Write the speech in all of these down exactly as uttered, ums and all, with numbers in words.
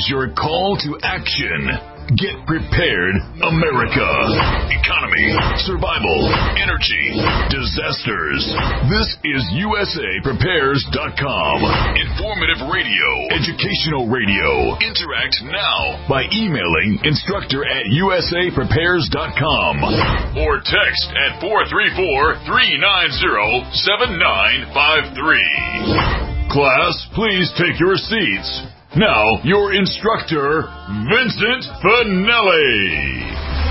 is your call to action. Get prepared, America. Economy, survival, energy, disasters. This is U S A Prepares dot com. Informative radio, educational radio. Interact now by emailing instructor at U S A Prepares dot com or text at four three four, three nine zero, seven nine five three. Class, please take your seats. Now, your instructor, Vincent Finelli.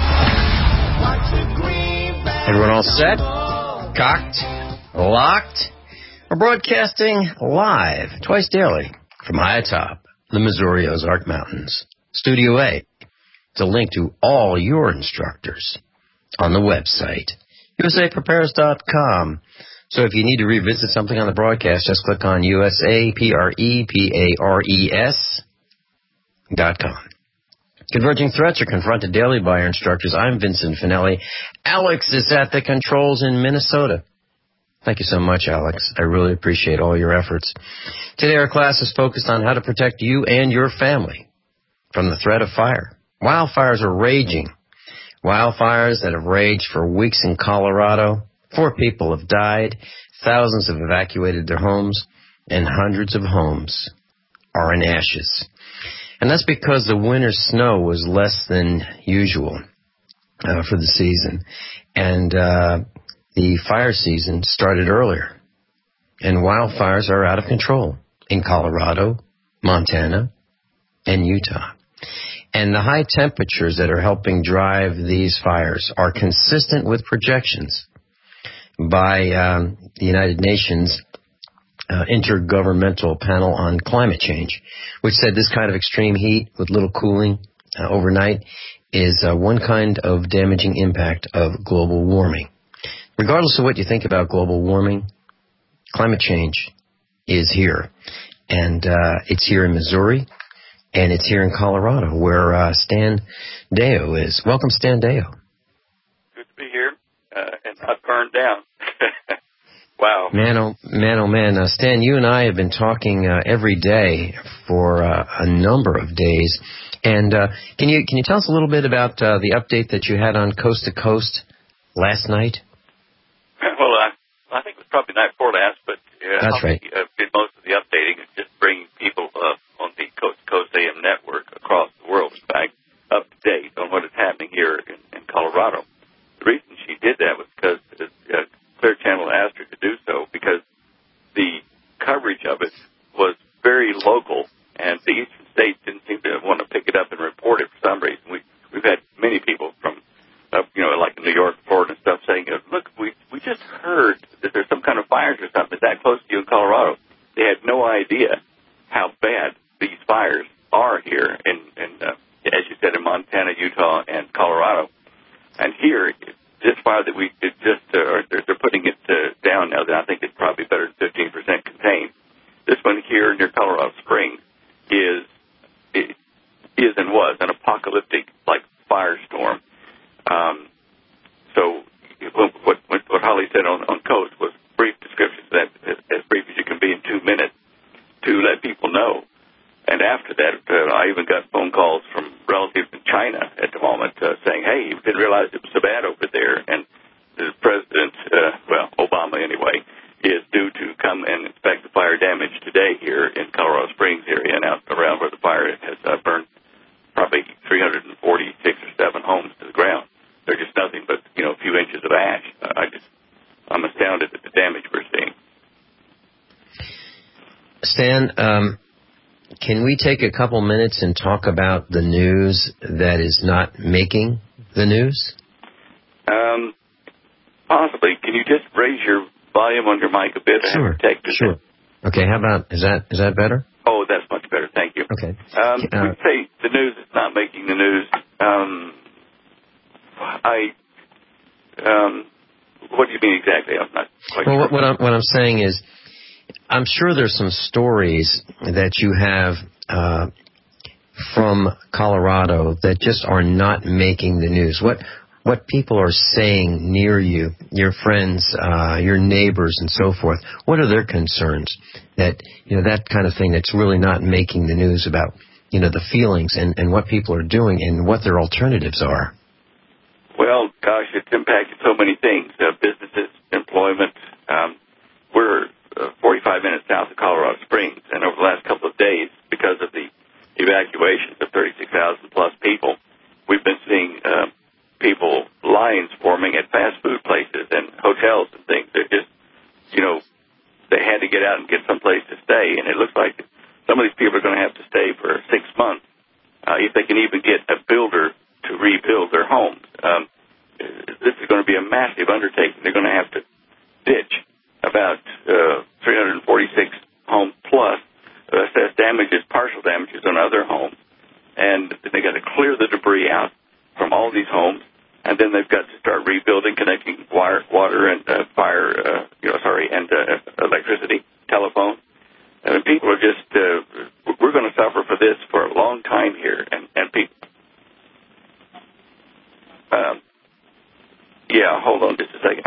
Everyone all set? Cocked? Locked? We're broadcasting live, twice daily, from high atop the Missouri Ozark Mountains. Studio A. It's a link to all your instructors on the website, U S A Prepares dot com. So if you need to revisit something on the broadcast, just click on U S A P R E P A R E S dot com. Converging threats are confronted daily by our instructors. I'm Vincent Finelli. Alex is at the controls in Minnesota. Thank you so much, Alex. I really appreciate all your efforts. Today our class is focused on how to protect you and your family from the threat of fire. Wildfires are raging. Wildfires that have raged for weeks in Colorado. Four people have died, thousands have evacuated their homes, and hundreds of homes are in ashes. And that's because the winter snow was less than usual uh, for the season. And uh, the fire season started earlier. And wildfires are out of control in Colorado, Montana, and Utah. And the high temperatures that are helping drive these fires are consistent with projections by um, the United Nations uh, Intergovernmental Panel on Climate Change, which said this kind of extreme heat with little cooling uh, overnight is uh, one kind of damaging impact of global warming. Regardless of what you think about global warming, climate change is here. And uh, it's here in Missouri, and it's here in Colorado, where uh, Stan Deyo is. Welcome, Stan Deyo. Good to be here. Uh, and not burned down. Wow. Man, oh man, oh man. Uh, Stan, you and I have been talking uh, every day for uh, a number of days. And uh, can you can you tell us a little bit about uh, the update that you had on Coast to Coast last night? Well, I, I think it was probably night before last, but uh, That's right. I uh, did most of the updating and just bringing people uh, on the Coast to Coast A M network across the world, in fact, up to date on what is happening here in, in Colorado. The reason she did that was because uh, Clear Channel asked her to do so because the coverage of it was very local, and the eastern states didn't seem to want to pick it up and report it for some reason. We, we've had many people from, uh, you know, like New York, Florida, and stuff saying, look, we, we just heard that there's some kind of fires or something that close to you in Colorado. They had no idea how bad these fires are here, in, in uh, as you said, in Montana, Utah, and Colorado. And here, this fire that we did just, uh, they're, they're putting it uh, down now. I think it's probably better than fifteen percent contained. This one here near Colorado Springs is, is and was an apocalyptic, like, firestorm. Um, so what, what, what Holly said on, on Coast was brief descriptions, that as, as brief as you can be in two minutes to let people know. And after that, uh, I even got phone calls from relatives in China at the moment uh, saying, hey, you didn't realize it was so bad over there. And the president, uh, well, Obama anyway, is due to come and inspect the fire damage today here in Colorado Springs area and out around where the fire has uh, burned probably three hundred forty-six or seven homes to the ground. They're just nothing but, you know, a few inches of ash. Uh, I just, I'm astounded at the damage we're seeing. Stan, um, can we take a couple minutes and talk about the news that is not making the news? Um, possibly. Can you just raise your volume on your mic a bit? Sure, sure. Okay, how about, is that is that better? Oh, that's much better. Thank you. Okay. Um, uh, we say the news is not making the news. Um, I, um, what do you mean exactly? I'm not quite well, sure. What, what, I'm, what I'm saying is, I'm sure there's some stories that you have uh, from Colorado that just are not making the news. What what people are saying near you, your friends, uh, your neighbors, and so forth, what are their concerns? That, you know, that kind of thing that's really not making the news about you know, the feelings and, and what people are doing and what their alternatives are? Well, gosh, it's impacted so many things, uh, businesses, employment. Um, we're uh, forty-five minutes south of Colorado Springs, and over the last couple of days, because of the evacuations of thirty-six thousand plus people, we've been seeing uh, people, lines forming at fast food places and hotels and things. They're just, you know, they had to get out and get someplace to stay, and it looks like some of these people are going to have to stay for six months, uh, if they can even get a builder to rebuild their homes. Um, this is going to be a massive undertaking. They're going to have to ditch about uh, three hundred forty-six homes plus, uh, assess damages, partial damages on other homes, and they got to clear the debris out from all these homes, and then they've got to start rebuilding, connecting wire, water, and uh, fire, uh, you know, sorry, and uh, electricity, telephone. And people are just, uh, we're going to suffer for this for a long time here, and, and people, um, yeah, hold on just a second.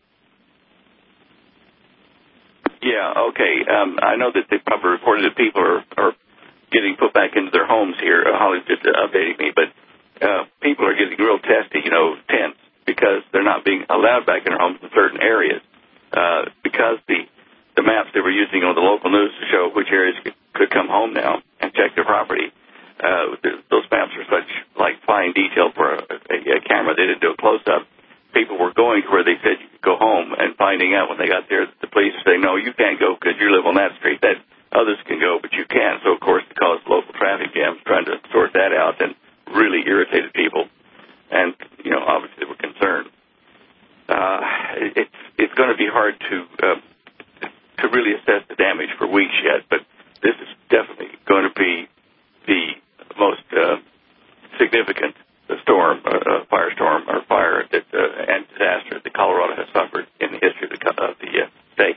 Yeah, okay. Um, I know that they probably reported that people are, are getting put back into their homes here. Uh, Holly's just uh, updating me, but uh, people are getting real testy, you know, tense, because they're not being allowed back in their homes in certain areas. Uh, because the, the maps they were using on the local news to show which areas could, could come home now and check their property, uh, those maps are such, like, fine detail for a, a, a camera. They didn't do a close-up. People were going to where they said you could go home, and finding out when they got there that the police were saying, no, you can't go because you live on that street. That others can go, but you can't. So, of course, it caused local traffic jams, trying to sort that out, and really irritated people. And, you know, obviously they were concerned. Uh, it's it's going to be hard to uh, to really assess the damage for weeks yet, but this is definitely going to be the most uh, significant storm, uh, firestorm, or fire that, uh, and disaster that Colorado has suffered in the history of the, of the uh, state.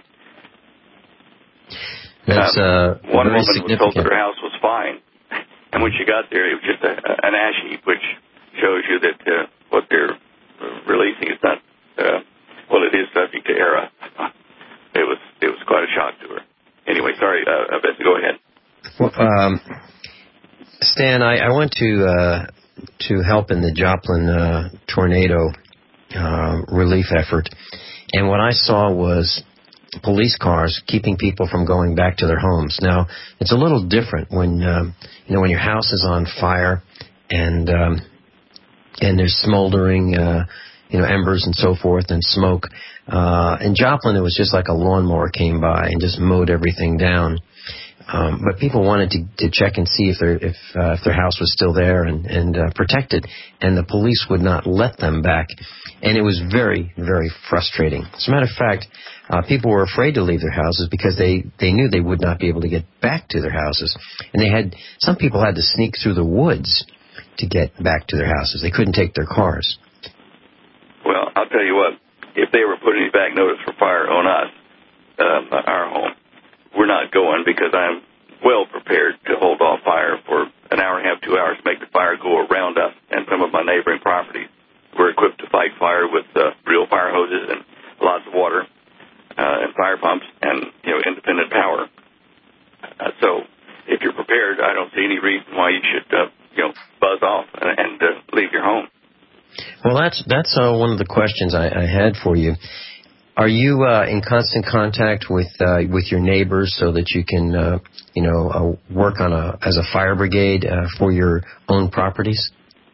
That's uh, um, one very woman was told that her house was fine, and when she got there, it was just a, an ash heap, which shows you that uh, what they're releasing is not, uh, well, it is subject to era. It was it was quite a shock to her. Anyway, sorry, uh, Beth, go ahead. Well, um, Stan, I, I went to uh, to help in the Joplin uh, tornado uh, relief effort, and what I saw was police cars keeping people from going back to their homes. Now, it's a little different when um, you know when your house is on fire and um, and there's smoldering uh, you know embers and so forth and smoke. Uh, in Joplin, it was just like a lawnmower came by and just mowed everything down. Um, but people wanted to, to check and see if their if uh, if their house was still there and and uh, protected, and the police would not let them back, and it was very very frustrating. As a matter of fact, uh, people were afraid to leave their houses because they they knew they would not be able to get back to their houses, and they had some people had to sneak through the woods to get back to their houses. They couldn't take their cars. Well, I'll tell you what, if they were putting back notice for fire on us, um, our home, we're not going because I'm well prepared to hold off fire for an hour and a half, two hours, make the fire go around us and some of my neighboring properties. We're equipped to fight fire with uh, real fire hoses and lots of water uh, and fire pumps and, you know, independent power. Uh, so if you're prepared, I don't see any reason why you should, uh, you know, buzz off and, and uh, leave your home. Well, that's that's uh, one of the questions I, I had for you. Are you uh, in constant contact with uh, with your neighbors so that you can, uh, you know, uh, work on a as a fire brigade uh, for your own properties?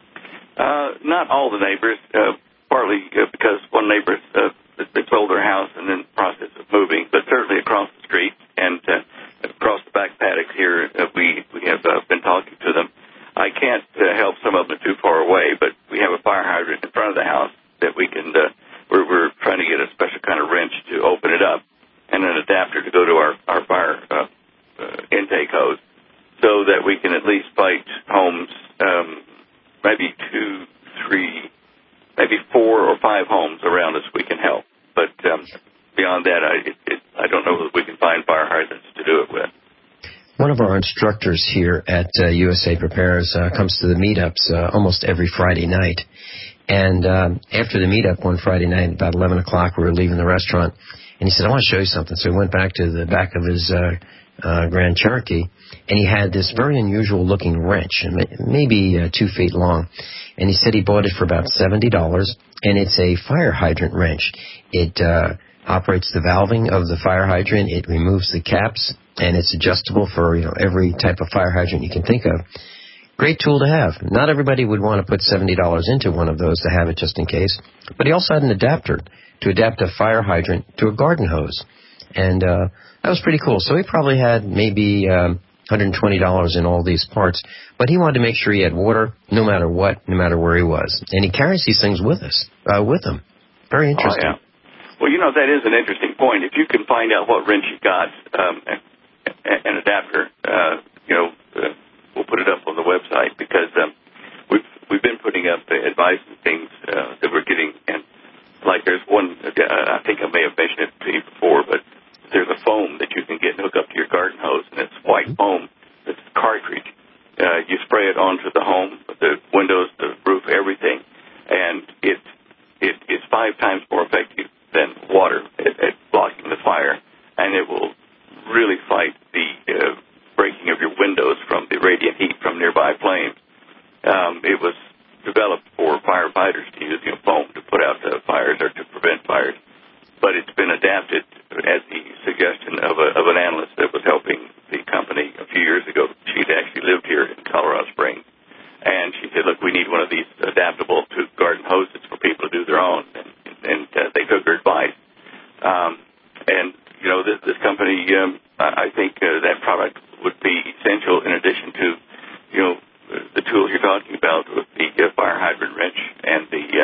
Uh, not all the neighbors, uh, partly uh, because one neighbor uh, they sold their house and in the process of moving, but certainly across the street and uh, across the back paddocks here, uh, we we have uh, been talking to them. I can't uh, help some of them too far away, but we have a fire hydrant in front of the house that we can. Uh, We're, we're trying to get a special kind of wrench to open it up and an adapter to go to our, our fire uh, uh, intake hose so that we can at least fight homes, um, maybe two, three, maybe four or five homes around us we can help. But um, beyond that, I, it, it, I don't know that we can find fire hydrants to do it with. One of our instructors here at uh, U S A Prepares uh, comes to the meetups uh, almost every Friday night. And um, after the meetup one Friday night, about eleven o'clock, we were leaving the restaurant, and he said, I want to show you something. So we went back to the back of his uh, uh, Grand Cherokee, and he had this very unusual-looking wrench, maybe uh, two feet long. And he said he bought it for about seventy dollars, and it's a fire hydrant wrench. It uh, operates the valving of the fire hydrant. It removes the caps, and it's adjustable for, you know, every type of fire hydrant you can think of. Great tool to have. Not everybody would want to put seventy dollars into one of those to have it just in case. But he also had an adapter to adapt a fire hydrant to a garden hose. And uh, that was pretty cool. So he probably had maybe um, one hundred twenty dollars in all these parts. But he wanted to make sure he had water no matter what, no matter where he was. And he carries these things with us, uh, with him. Very interesting. Oh, yeah. Well, you know, that is an interesting point. If you can find out what wrench you got, um, an adapter, uh, you know, uh, we'll put it up on the website because um, we've we've been putting up the advice and things uh, that we're getting, and like there's one, uh, I think I may have mentioned it to you before, but there's a foam that you can get and hook up to your garden hose, and it's white foam. It's a cartridge. Uh, you spray it onto the home, the windows, the roof, everything, and it it is five times more effective than water at, at blocking the fire, and it will really fight the uh, breaking of your windows from the radiant heat from nearby flames. Um, it was developed for firefighters to use, you know, foam to put out the fires or to prevent fires, but it's been adapted at the suggestion of, a, of an analyst that was helping the company a few years ago. She'd actually lived here in Colorado Springs, and she said, look, we need one of these adaptable to garden hoses for people to do their own, and, and uh, they took her advice. Um, and, you know, this, this company, um, I, I think uh, that product would be essential in addition to, you know, the tools you're talking about with the uh, fire hydrant wrench and the uh,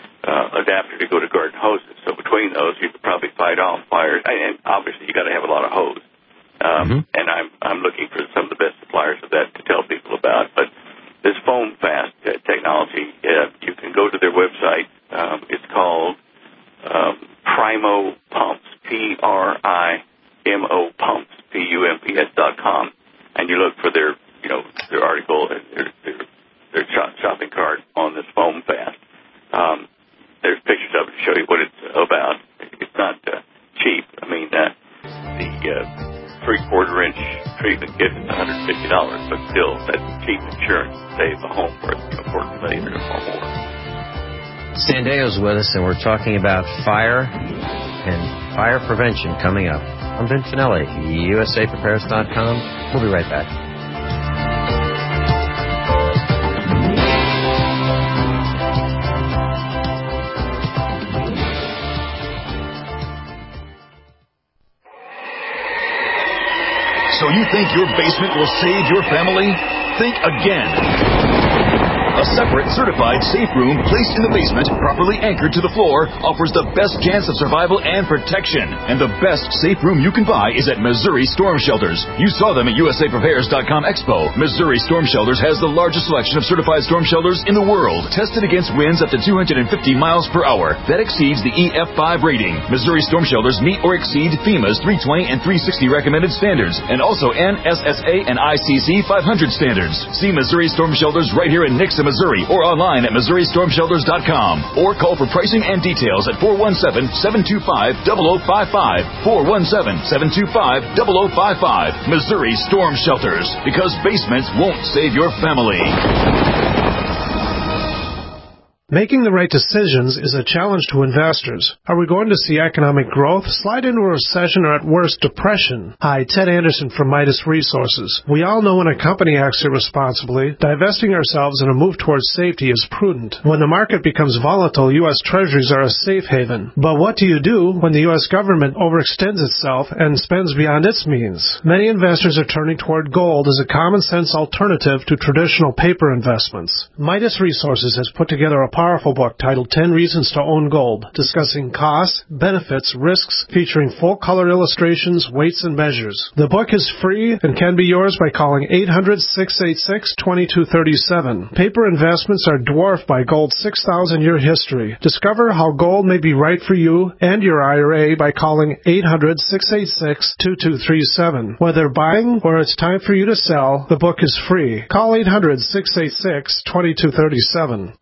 uh, adapter to go to garden hoses. So between those, you could probably fight off fires. And obviously, you got to have a lot of hose. Um, mm-hmm. And I'm I'm looking for some of the best suppliers of that to tell people about. But this foam fast uh, technology, uh, you can go to their website. Um, it's called um, Primo Pumps, P R I M O Pumps, P U M P S dot com, and you look for their, you know, their article, their, their, their shopping cart on this foam fast. Um, there's pictures of it to show you what it's about. It's not uh, cheap. I mean, uh, the uh, three-quarter inch treatment kit is one hundred fifty dollars, but still, that's cheap insurance to save a home for, you know, for a million or more. Sandeo's with us, and we're talking about fire and fire prevention coming up. I'm Vin Finelli, U S A Prepares dot com. We'll be right back. So you think your basement will save your family? Think again. A separate certified safe room placed in the basement, properly anchored to the floor, offers the best chance of survival and protection. And the best safe room you can buy is at Missouri Storm Shelters. You saw them at U S A Prepares dot com Expo. Missouri Storm Shelters has the largest selection of certified storm shelters in the world, tested against winds up to two hundred fifty miles per hour. That exceeds the E F five rating. Missouri Storm Shelters meet or exceed FEMA's three twenty and three sixty recommended standards, and also N S S A and I C C five hundred standards. See Missouri Storm Shelters right here in Nixa, Missouri, or online at Missouri Storm Shelters dot com, or call for pricing and details at four one seven, seven two five, zero zero five five, four one seven, seven two five, zero zero five five. Missouri Storm Shelters, because basements won't save your family. Making the right decisions is a challenge to investors. Are we going to see economic growth, slide into a recession, or at worst, depression? Hi, Ted Anderson from Midas Resources. We all know when a company acts irresponsibly, divesting ourselves in a move towards safety is prudent. When the market becomes volatile, U S Treasuries are a safe haven. But what do you do when the U S government overextends itself and spends beyond its means? Many investors are turning toward gold as a common-sense alternative to traditional paper investments. Midas Resources has put together a powerful book titled ten Reasons to Own Gold, discussing costs, benefits, risks, featuring full-color illustrations, weights, and measures. The book is free and can be yours by calling eight hundred, six eight six, two two three seven. Paper investments are dwarfed by gold's six thousand year history. Discover how gold may be right for you and your I R A by calling eight hundred, six eight six, two two three seven. Whether buying or it's time for you to sell, the book is free. Call eight hundred, six eight six, two two three seven.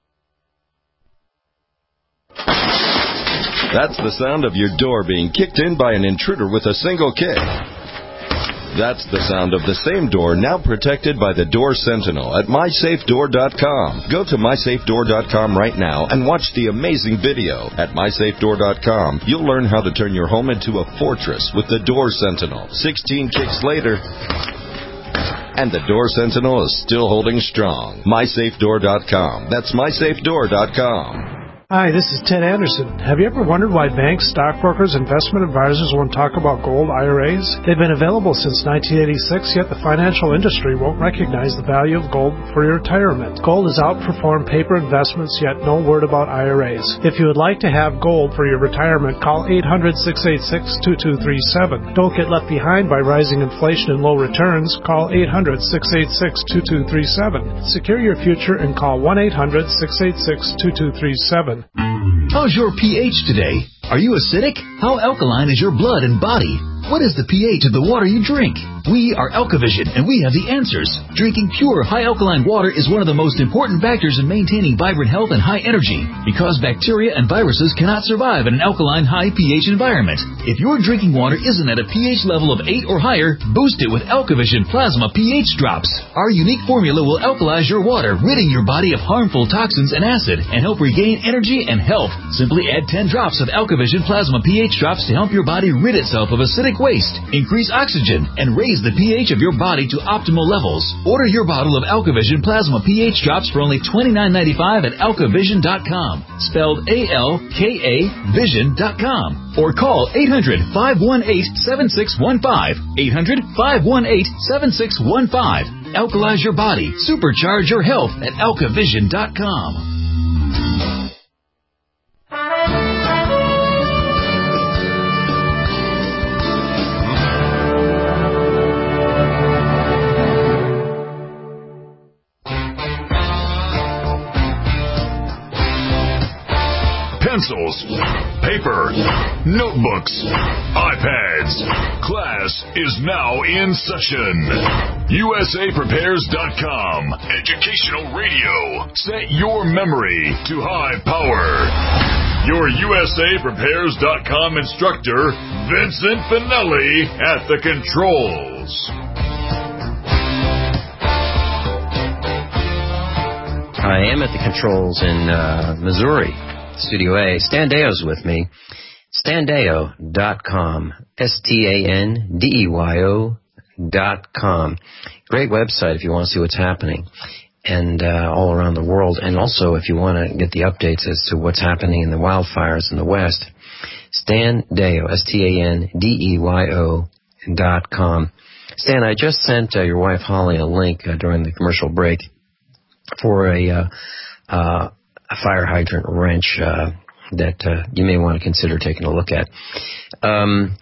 That's the sound of your door being kicked in by an intruder with a single kick. That's the sound of the same door now protected by the Door Sentinel at my safe door dot com. Go to my safe door dot com right now and watch the amazing video. At my safe door dot com, you'll learn how to turn your home into a fortress with the Door Sentinel. sixteen kicks later, and the Door Sentinel is still holding strong. my safe door dot com. That's my safe door dot com. Hi, this is Ted Anderson. Have you ever wondered why banks, stockbrokers, investment advisors won't talk about gold I R As? They've been available since nineteen eighty-six, yet the financial industry won't recognize the value of gold for your retirement. Gold has outperformed paper investments, yet no word about I R As. If you would like to have gold for your retirement, call eight hundred, six eight six, two two three seven. Don't get left behind by rising inflation and low returns. Call eight hundred, six eight six, two two three seven. Secure your future and call one eight hundred, six eight six, two two three seven. How's your pH today? Are you acidic? How alkaline is your blood and body? What is the pH of the water you drink? We are Alkavision, and we have the answers. Drinking pure, high alkaline water is one of the most important factors in maintaining vibrant health and high energy, because bacteria and viruses cannot survive in an alkaline, high pH environment. If your drinking water isn't at a pH level of eight or higher, boost it with Alkavision Plasma pH Drops. Our unique formula will alkalize your water, ridding your body of harmful toxins and acid, and help regain energy and health. Simply add ten drops of Alkavision Plasma pH Drops to help your body rid itself of acidic waste, increase oxygen, and raise the pH of your body to optimal levels. Order your bottle of Alkavision Plasma pH Drops for only twenty-nine ninety-five at alkavision dot com, spelled A L K A vision dot com, or call eight hundred, five one eight, seven six one five, eight hundred, five one eight, seven six one five. Alkalize your body, supercharge your health at alkavision dot com. Pencils, paper, notebooks, iPads. Class is now in session. U S A Prepares dot com. Educational radio. Set your memory to high power. Your U S A Prepares dot com instructor, Vincent Finelli, at the controls. I am at the controls in uh, Missouri. Studio A. Stan Deyo's with me. stan deyo dot com. S T A N D E Y O dot com. Great website if you want to see what's happening and uh, all around the world. And also if you want to get the updates as to what's happening in the wildfires in the West. Stan Deyo, S T A N D E Y O dot com. Stan, I just sent uh, your wife Holly a link uh, during the commercial break for a... Uh, uh, a fire hydrant wrench uh, that uh, you may want to consider taking a look at. Um,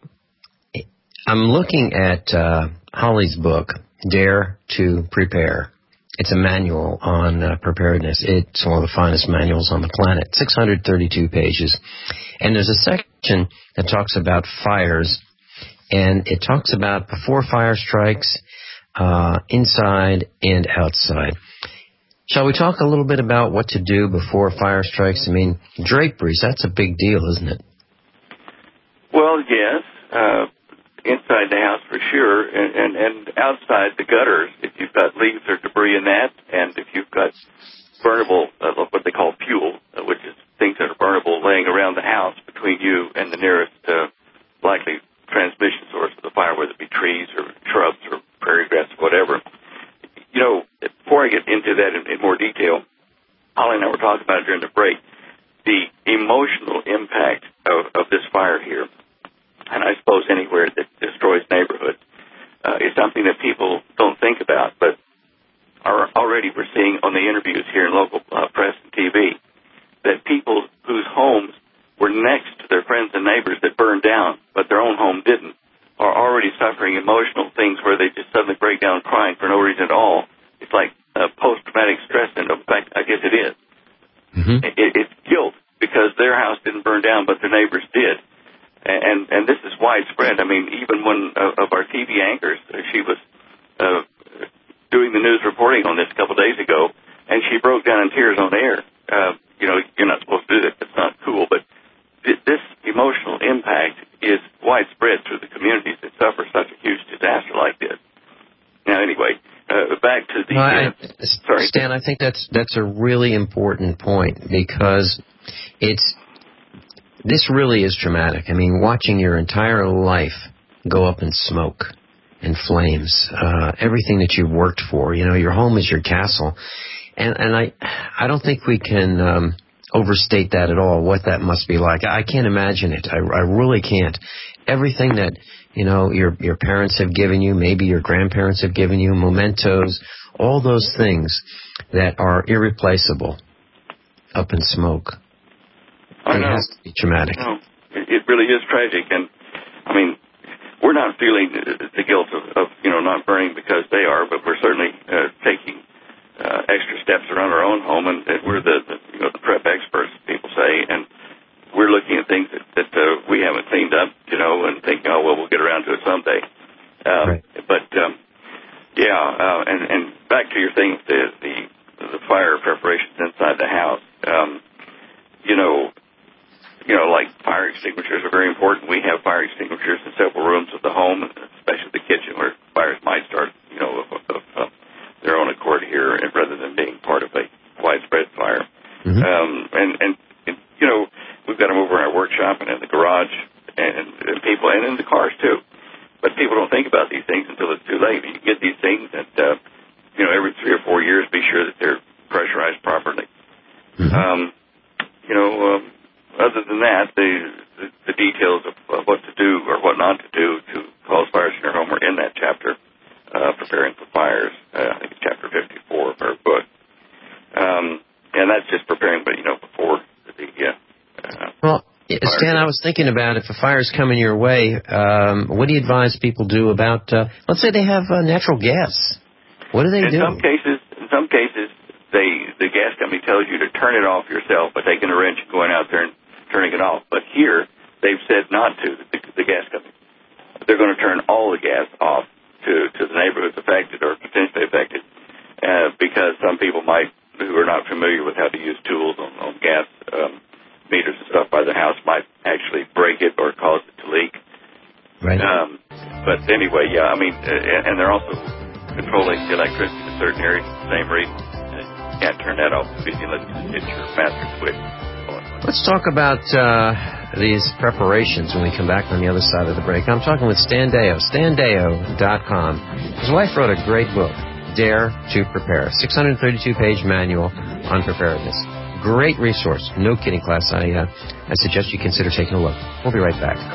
I'm looking at uh, Holly's book, Dare to Prepare. It's a manual on uh, preparedness. It's one of the finest manuals on the planet, six hundred thirty-two pages. And there's a section that talks about fires, and it talks about before fire strikes, uh, inside and outside. Shall we talk a little bit about what to do before fire strikes? I mean, draperies, that's a big deal, isn't it? Well, yes. Uh, inside the house for sure, and, and, and outside the gutters, if you've got leaves or debris in that, and if you've got burnable, uh, what they call fuel, uh, which is things that are burnable laying around the house between you and the nearest uh, likely transmission source of the fire, whether it be trees or shrubs or prairie grass or whatever. You know, before I get into that in, in more detail, Holly and I were talking about it during the break, the emotional impact of, of this fire here, and I suppose anywhere that destroys neighborhoods, uh, is something that people don't think about, but are already we're seeing on the interviews here in local uh, press and T V, that people whose homes were next to their friends and neighbors that burned down, but their own home didn't, are already suffering emotional things where they just suddenly break down crying for no reason at all. It's like uh, post-traumatic stress syndrome. In fact, I guess it is. Mm-hmm. It, it's guilt because their house didn't burn down, but their neighbors did. And and this is widespread. I mean, even one uh, of our T V anchors, uh, she was uh, doing the news reporting on this a couple of days ago, and she broke down in tears on air. Uh, you know, you're not supposed to do that. That's not cool. But th- this emotional impact is widespread through the communities that suffer such a huge disaster well, I, uh, sorry, Stan, I think that's that's a really important point because it's this really is traumatic. I mean, watching your entire life go up in smoke and flames, uh, everything that you've worked for. You know, your home is your castle, and and I I don't think we can um, overstate that at all. What that must be like, I can't imagine it. I, I really can't. Everything that you know your your parents have given you, maybe your grandparents have given you, mementos, all those things that are irreplaceable, up in smoke. I know. It has to be traumatic. No, it, it really is tragic, and I mean, we're not feeling the guilt of, of you know not burning because they are, but we're certainly uh, taking uh, extra steps around our own home, and, and we're the, the you know the prep experts, people say, and we're looking at things that, that uh, we haven't cleaned up, you know, and thinking, oh well, we'll get around to it someday. Um, right. But um, yeah, uh, and, and back to your thing, the the, the fire preparations inside the house, um, you know. You know, like fire extinguishers are very important. We have fire extinguishers in several rooms of the home, especially the kitchen, where fires might start, you know, of, of uh, their own accord here, rather than being part of a widespread fire. Mm-hmm. Um, and, and, and, you know, we've got them over in our workshop and in the garage, and, and people, and in the cars too. But people don't think about these things until it's too late. You get these things, and uh, you know, every three or four years, be sure that they're pressurized properly. Mm-hmm. Um, you know. Um, Other than that, the, the, the details of, of what to do or what not to do to cause fires in your home are in that chapter, uh, Preparing for Fires. Uh, I think it's chapter fifty-four of our book. Um, and that's just preparing, but, you know, before the... Uh, uh, well, Stan, I was thinking about if a fire's coming your way, um, what do you advise people do about, uh, let's say they have uh, natural gas. What do they in do? Some cases, in some cases, they the gas company tells you to turn it off yourself by taking a wrench and going out there and turning it off. But here, they've said not to, the, the gas company. They're going to turn all the gas off to, to the neighborhoods affected or potentially affected uh, because some people might, who are not familiar with how to use tools on, on gas um, meters and stuff by the house, might actually break it or cause it to leak. Right. Um, but anyway, yeah, I mean, uh, and they're also controlling the electricity in certain areas for the same reason. You can't turn that off unless you hit your master switch. Let's talk about uh, these preparations when we come back on the other side of the break. I'm talking with Stan Deyo, stan deyo dot com. His wife wrote a great book, Dare to Prepare, six hundred thirty-two page manual on preparedness. Great resource. No kidding, class. I, uh, I suggest you consider taking a look. We'll be right back.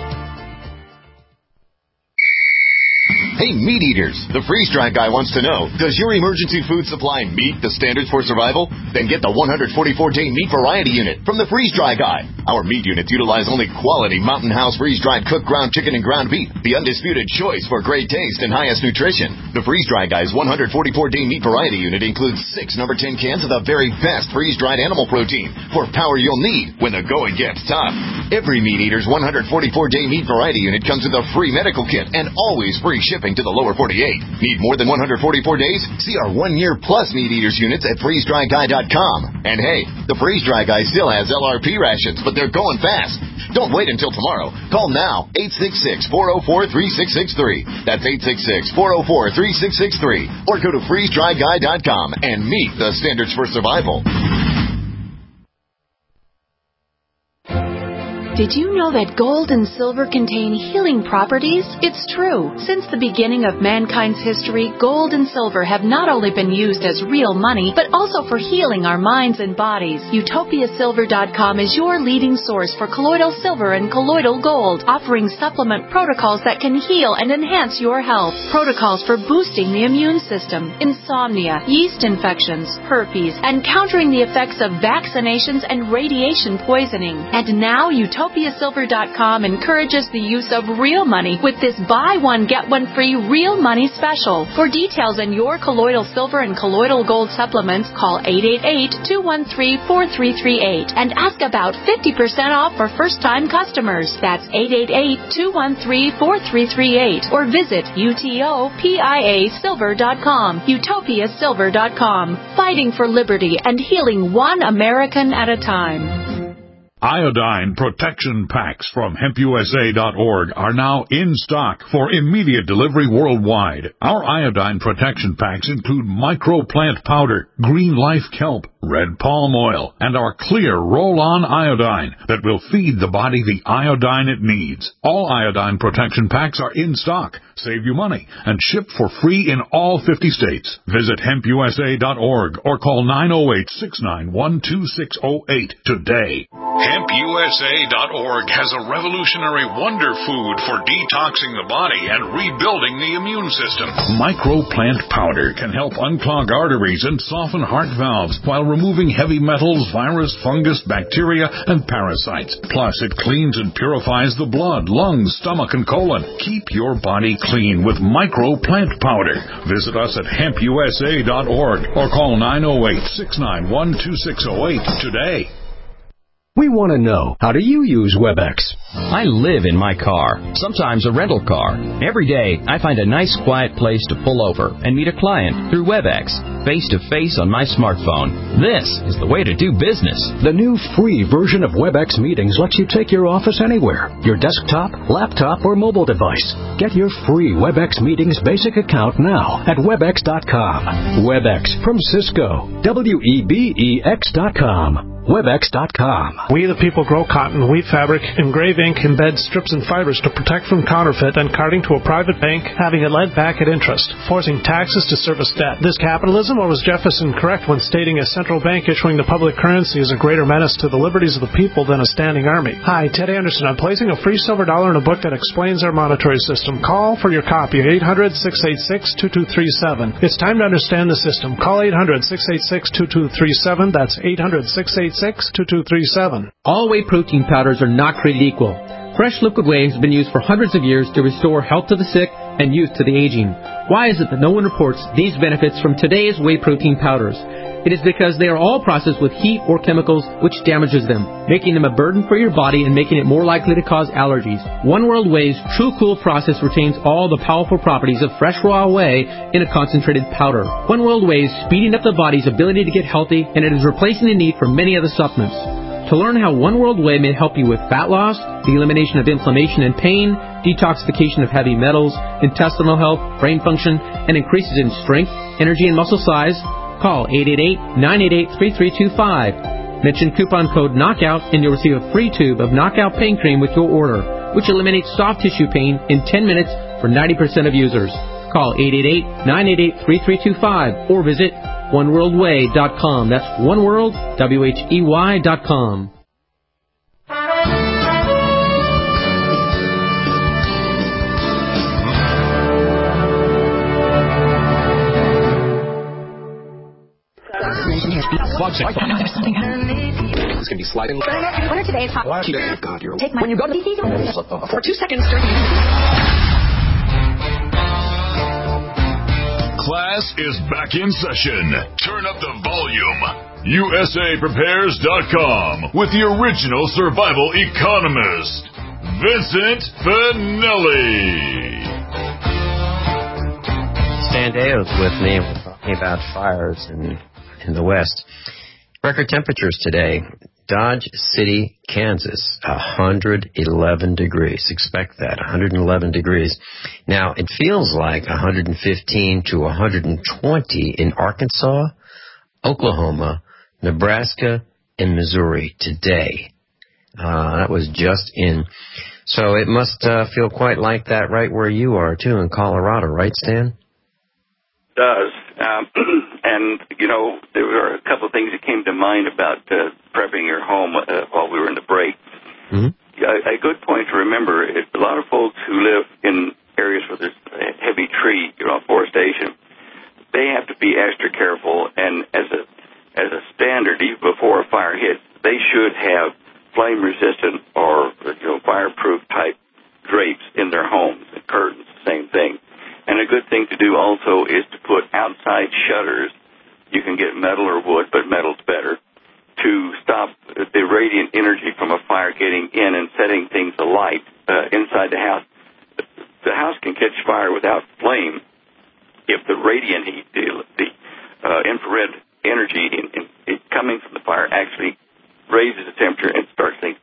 Hey, meat eaters, the freeze-dried guy wants to know, does your emergency food supply meet the standards for survival? Then get the one hundred forty-four day meat variety unit from the freeze-dry guy. Our meat units utilize only quality Mountain House freeze-dried cooked ground chicken and ground beef, the undisputed choice for great taste and highest nutrition. The freeze-dry guy's one hundred forty-four day meat variety unit includes six number ten cans of the very best freeze-dried animal protein for power you'll need when the going gets tough. Every meat eater's one hundred forty-four day meat variety unit comes with a free medical kit and always free shipping to the lower forty-eight. Need more than one hundred forty-four days? See our one-year plus Meat Eaters units at freeze dry guy dot com. And hey, the Freeze Dry Guy still has L R P rations, but they're going fast. Don't wait until tomorrow. Call now, eight six six, four oh four, three six six three. That's eight six six, four oh four, three six six three. Or go to freeze dry guy dot com and meet the standards for survival. Did you know that gold and silver contain healing properties? It's true. Since the beginning of mankind's history, gold and silver have not only been used as real money, but also for healing our minds and bodies. Utopia Silver dot com is your leading source for colloidal silver and colloidal gold, offering supplement protocols that can heal and enhance your health. Protocols for boosting the immune system, insomnia, yeast infections, herpes, and countering the effects of vaccinations and radiation poisoning. And now Utopia Utopia Silver dot com encourages the use of real money with this buy one, get one free real money special. For details on your colloidal silver and colloidal gold supplements, call eight eight eight, two one three, four three three eight and ask about fifty percent off for first-time customers. That's eight eight eight, two one three, four three three eight or visit utopia silver dot com. Utopia Silver dot com. Fighting for liberty and healing one American at a time. Iodine protection packs from hemp U S A dot org are now in stock for immediate delivery worldwide. Our iodine protection packs include microplant powder, green life kelp, red palm oil, and our clear roll-on iodine that will feed the body the iodine it needs. All iodine protection packs are in stock, save you money, and ship for free in all fifty states. Visit hemp U S A dot org or call nine oh eight, six nine one, two six oh eight today. hemp U S A dot org has a revolutionary wonder food for detoxing the body and rebuilding the immune system. Microplant powder can help unclog arteries and soften heart valves while removing heavy metals, virus, fungus, bacteria, and parasites. Plus, it cleans and purifies the blood, lungs, stomach, and colon. Keep your body clean with Microplant powder. Visit us at hemp U S A dot org or call nine oh eight, six nine one, two six oh eight today. We want to know, how do you use WebEx? I live in my car, sometimes a rental car. Every day, I find a nice quiet place to pull over and meet a client through WebEx, face-to-face on my smartphone. This is the way to do business. The new free version of WebEx Meetings lets you take your office anywhere, your desktop, laptop, or mobile device. Get your free WebEx Meetings basic account now at webex dot com. WebEx from Cisco. W E B E X dot com. webex dot com. We the people grow cotton, weave fabric, engrave ink, embed strips and fibers to protect from counterfeit and carting to a private bank, having it lent back at interest, forcing taxes to service debt. This capitalism, or was Jefferson correct when stating a central bank issuing the public currency is a greater menace to the liberties of the people than a standing army? Hi, Ted Anderson. I'm placing a free silver dollar in a book that explains our monetary system. Call for your copy at eight hundred, six eight six, two two three seven. It's time to understand the system. Call eight hundred, six eight six, two two three seven. That's eight hundred, six eight six, two two three seven. All whey protein powders are not created equal. Fresh liquid whey has been used for hundreds of years to restore health to the sick and youth to the aging. Why is it that no one reports these benefits from today's whey protein powders? It is because they are all processed with heat or chemicals which damages them, making them a burden for your body and making it more likely to cause allergies. One World Whey's True Cool process retains all the powerful properties of fresh raw whey in a concentrated powder. One World Whey is speeding up the body's ability to get healthy, and it is replacing the need for many other supplements. To learn how One World Whey may help you with fat loss, the elimination of inflammation and pain, detoxification of heavy metals, intestinal health, brain function, and increases in strength, energy, and muscle size, call eight eight eight, nine eight eight, three three two five. Mention coupon code KNOCKOUT and you'll receive a free tube of Knockout Pain Cream with your order, which eliminates soft tissue pain in ten minutes for ninety percent of users. Call eight eight eight, nine eight eight, three three two five or visit one world whey dot com. That's oneworld, W H E Y dot com. I know there's something happening. It's going to be sliding. What are today's hot? What? Oh, God, you're... Take my... When you go to... For two seconds, sir. Class is back in session. Turn up the volume. U S A prepares dot com with the original survival economist, Vincent Finelli. Stan Deo's with me. We're talking about fires in, in the West. Record temperatures today. Dodge City, Kansas, one hundred eleven degrees. Expect that, one hundred eleven degrees. Now, it feels like one hundred fifteen to one hundred twenty in Arkansas, Oklahoma, Nebraska, and Missouri today. Uh, that was just in. So it must uh, feel quite like that right where you are, too, in Colorado, right, Stan? It does. Um, and, you know, there were a couple of things that came to mind about uh, prepping your home uh, while we were in the break. Mm-hmm. A, a good point to remember is a lot of folks who live in areas where there's a heavy tree, you know, forestation, they have to be extra careful. And as a as a standard, even before a fire hits, they should have flame-resistant or, you know, fireproof-type drapes in their homes, and curtains, same thing. And a good thing to do also is to put outside shutters. You can get metal or wood, but metal's better, to stop the radiant energy from a fire getting in and setting things alight uh, inside the house. The house can catch fire without flame if the radiant heat, the, the uh, infrared energy in, in, in coming from the fire actually raises the temperature and starts things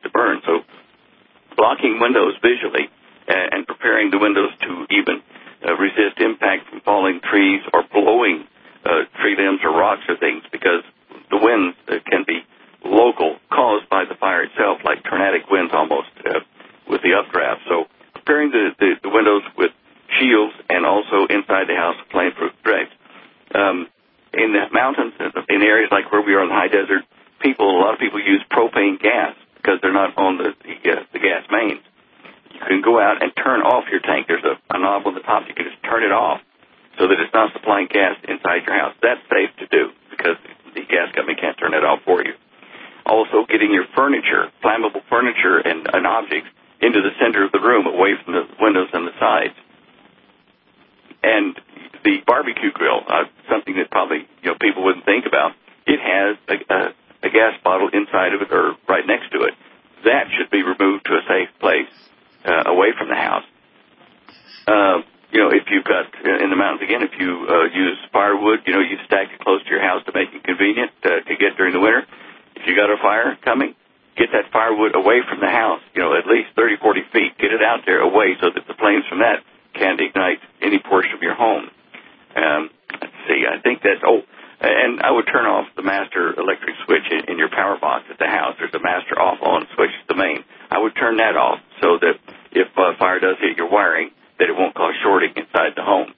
windows visually and, and preparing the windows to even uh, resist impact from falling trees or blowing uh, tree limbs or rocks or things, because the winds uh, can be local, caused by the fire itself, like tornadic winds almost uh, with the updraft. So preparing the, the, the windows with shields and also inside the house flame-proof drapes. Um, in the mountains, in areas like where we are in the high desert, people, a lot of people use propane gas because they're not on the the, uh, the gas mains. You can go out and turn off your tank. There's a, a knob on the top. You can just turn it off so that it's not supplying gas inside your house. That's safe to do because the gas company can't turn it off for you. Also, getting your furniture, flammable furniture and, and objects into the center of the room, away from the windows and the sides. And the barbecue grill, uh, something that probably you know people wouldn't think about, it has a, a, a gas bottle inside of it or right next to it. That should be removed to a safe place uh, away from the house. Uh, you know, if you've got, uh, in the mountains again, if you uh, use firewood, you know, you stack it close to your house to make it convenient uh, to get during the winter. If you got a fire coming, get that firewood away from the house, you know, at least thirty, forty feet. Get it out there away so that the flames from that can't ignite any portion of your home. Um, let's see, I think that's, oh, and I would turn off the master electric switch in, in your power box at the house. There's a master off-on switch, the main. I would turn that off so that if uh, fire does hit your wiring, that it won't cause shorting inside the home.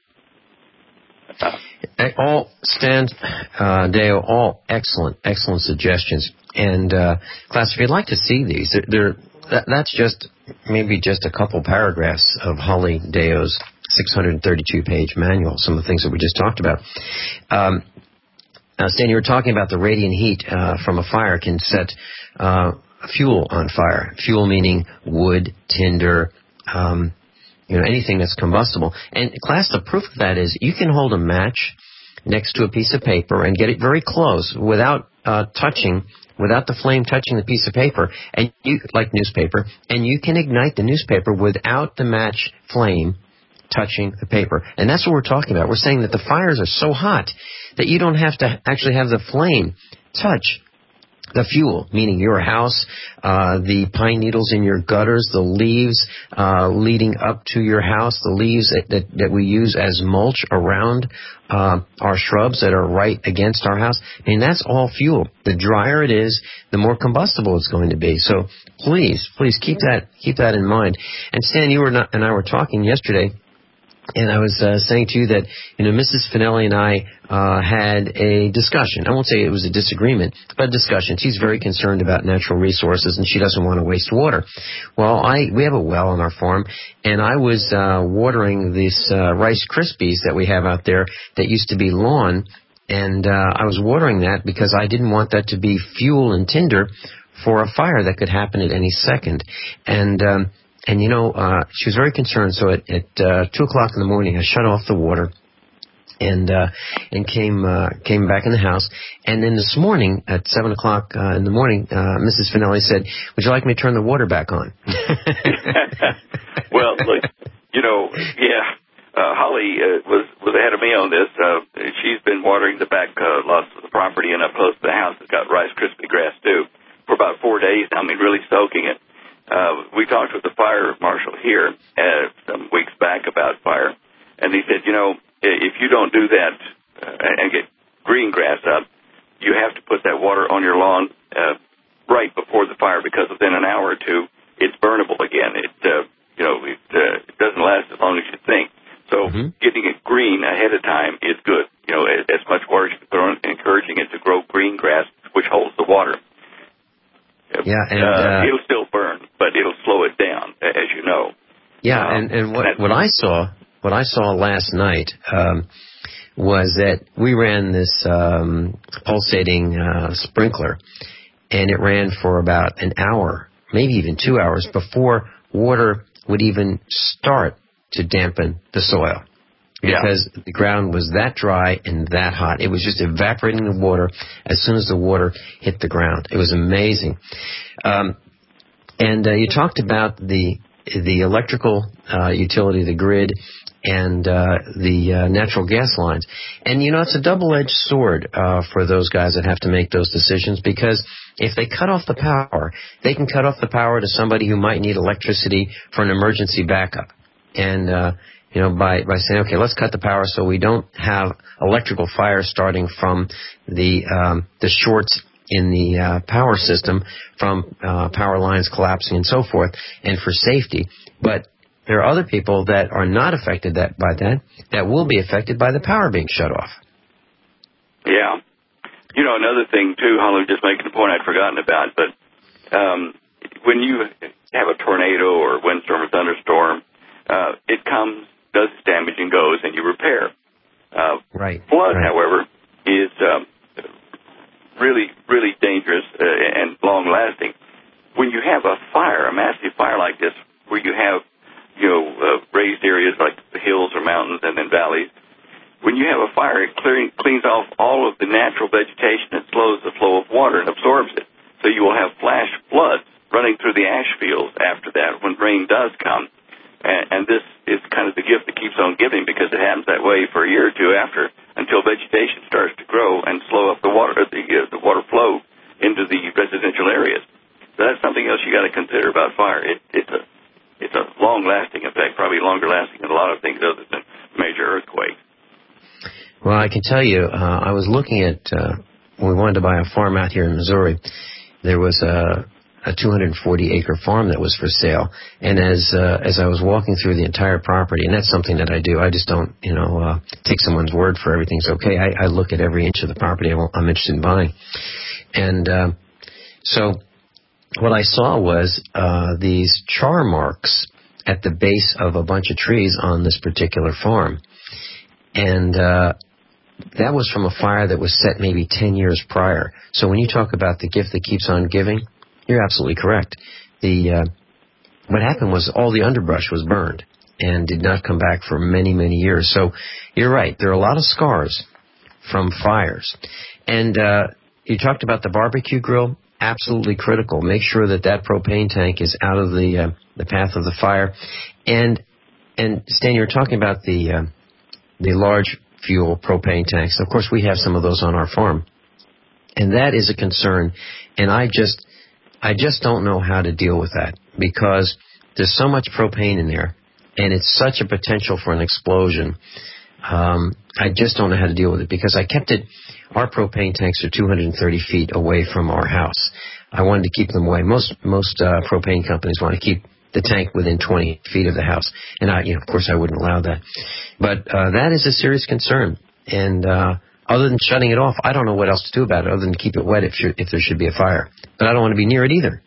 Uh, all, Stan, uh, Deo, all excellent, excellent suggestions. And, uh, class, if you'd like to see these, they're, they're that, that's just maybe just a couple paragraphs of Holly Deo's six hundred thirty-two page manual, some of the things that we just talked about. Um, uh, Stan, you were talking about the radiant heat uh, from a fire can set uh, fuel on fire. Fuel meaning wood, tinder, um, you know, anything that's combustible. And, class, the proof of that is you can hold a match next to a piece of paper and get it very close without uh, touching without the flame touching the piece of paper, and you like newspaper, and you can ignite the newspaper without the match flame touching the paper. And that's what we're talking about. We're saying that the fires are so hot that you don't have to actually have the flame touch the fuel, meaning your house, uh, the pine needles in your gutters, the leaves uh, leading up to your house, the leaves that, that, that we use as mulch around uh, our shrubs that are right against our house. I mean, that's all fuel. The drier it is, the more combustible it's going to be. So please, please keep that keep that in mind. And Stan, you were not, and I were talking yesterday, and I was uh, saying to you that, you know, Missus Finelli and I uh, had a discussion. I won't say it was a disagreement, but a discussion. She's very concerned about natural resources, and she doesn't want to waste water. Well, I we have a well on our farm, and I was uh, watering these uh, Rice Krispies that we have out there that used to be lawn, and uh, I was watering that because I didn't want that to be fuel and tinder for a fire that could happen at any second. And um And, you know, uh, she was very concerned. So at, at uh, two o'clock in the morning, I shut off the water and uh, and came uh, came back in the house. And then this morning at seven o'clock uh, in the morning, uh, Missus Finelli said, would you like me to turn the water back on? Well, look, you know, yeah, uh, Holly uh, was, was ahead of me on this. Uh, she's been watering the back uh, lots of the property and up close to the house. It's got Rice Krispie grass, too, for about four days now. I mean, really soaking it. Uh, we talked with the fire marshal here uh, some weeks back about fire, and he said, you know, if you don't do that uh, and get green grass up, you have to put that water on your lawn uh, right before the fire, because within an hour or two, it's burnable again. It, uh, you know, it, uh, it doesn't last as long as you think. So mm-hmm. getting it green ahead of time is good. You know, as, as much water as you can throw in, encouraging it to grow green grass, which holds the water. Yeah, and uh, uh, it'll still burn, but it'll slow it down, as you know. Yeah, um, and, and what what I saw, what I saw last night um, was that we ran this um, pulsating uh, sprinkler, and it ran for about an hour, maybe even two hours, before water would even start to dampen the soil. Because yeah. the ground was that dry and that hot. It was just evaporating the water as soon as the water hit the ground. It was amazing. Um, and uh, you talked about the the electrical uh, utility, the grid, and uh, the uh, natural gas lines. And, you know, it's a double-edged sword uh, for those guys that have to make those decisions, because if they cut off the power, they can cut off the power to somebody who might need electricity for an emergency backup. And, uh, you know, by, by saying, okay, let's cut the power so we don't have electrical fire starting from the, um, the shorts in the uh, power system, from uh, power lines collapsing and so forth, and for safety. But there are other people that are not affected that by that, that will be affected by the power being shut off. Yeah. You know, another thing, too, Holly, just making a point I'd forgotten about, but um, when you have a tornado or windstorm or thunderstorm, uh, it comes, does its damage and goes, and you repair. Uh, right. Flood, right. however, is um, really, really dangerous uh, and long-lasting. When you have a fire, a massive fire like this, where you have, you know, uh, raised areas like the hills or mountains and then valleys, when you have a fire, it clearing, cleans off all of the natural vegetation and slows the flow of water and absorbs it. So you will have flash floods running through the ash fields after that when rain does come. And, and this is kind of the gift that keeps on giving, because it happens that way for a year or two after, until vegetation starts to grow and slow up the water, the, uh, the water flow into the residential areas. So that's something else you got to consider about fire. It, it's a it's a long-lasting effect, probably longer-lasting than a lot of things other than major earthquakes. Well, I can tell you, uh, I was looking at, uh, when we wanted to buy a farm out here in Missouri, there was a, a two hundred forty acre farm that was for sale. And as uh, as I was walking through the entire property, and that's something that I do, I just don't, you know, uh, take someone's word for everything's okay. I, I look at every inch of the property I'm interested in buying. And uh, so what I saw was uh, these char marks at the base of a bunch of trees on this particular farm. And uh, that was from a fire that was set maybe ten years prior. So when you talk about the gift that keeps on giving, you're absolutely correct. The uh, what happened was all the underbrush was burned and did not come back for many, many years. So you're right. There are a lot of scars from fires. And uh, you talked about the barbecue grill. Absolutely critical. Make sure that that propane tank is out of the uh, the path of the fire. And and Stan, you were talking about the uh, the large fuel propane tanks. Of course, we have some of those on our farm, and that is a concern. And I just I just don't know how to deal with that, because there's so much propane in there, and it's such a potential for an explosion. Um, I just don't know how to deal with it, because I kept it. Our propane tanks are two hundred thirty feet away from our house. I wanted to keep them away. Most most uh, propane companies want to keep the tank within twenty feet of the house, and I, you know, of course, I wouldn't allow that. But uh, that is a serious concern. And uh, other than shutting it off, I don't know what else to do about it other than keep it wet if if there should be a fire. But I don't want to be near it either.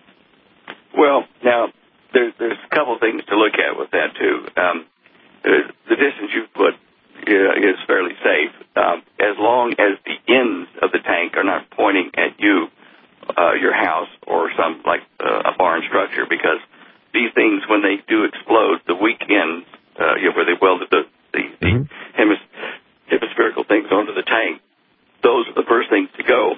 Well, now there's there's a couple things to look at with that too. Um, the, the distance you've put uh, is fairly safe, um, as long as the ends of the tank are not pointing at you, uh, your house, or some like uh, a barn structure, because these things, when they do explode, the weak ends, uh, you know, where they welded the the, mm-hmm. the hemis- hemispherical things onto the tank, those are the first things to go.